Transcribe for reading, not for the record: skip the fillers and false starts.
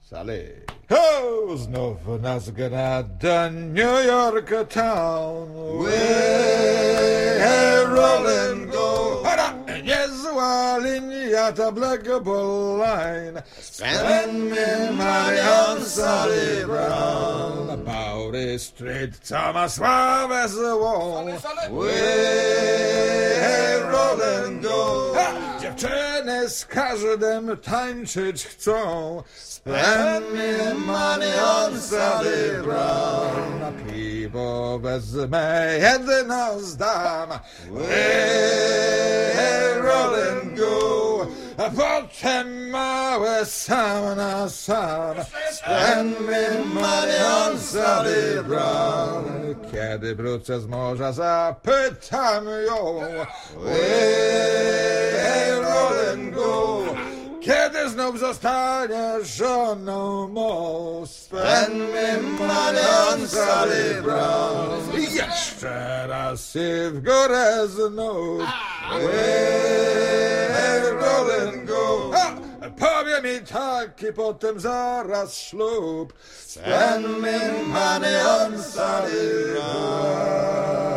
Sally. Oh, znów nas gra do New York town. Way rolling go. Niezła linia, ta Black Bull Line. Spend me money on Sally Brown. Bowery Street, co ma sławę złą. Way rolling go. Dziewczyny z każdym tańczyć chcą. Spend me money on Sally Brown. Na piwo wezmę jedno z dam. Way rolling go. A potem małe sam na sam. Spend me money on Sally Brown. Kiedy wrócę z morza, zapytam ją. Way rolling go. Kiedy znów zostanie żoną mą. Spend me money on Sally Brown. I jeszcze raz i w górę znów. Way rolling go. Powie mi tak i potem zaraz ślub. Spend me money on Sally Brown.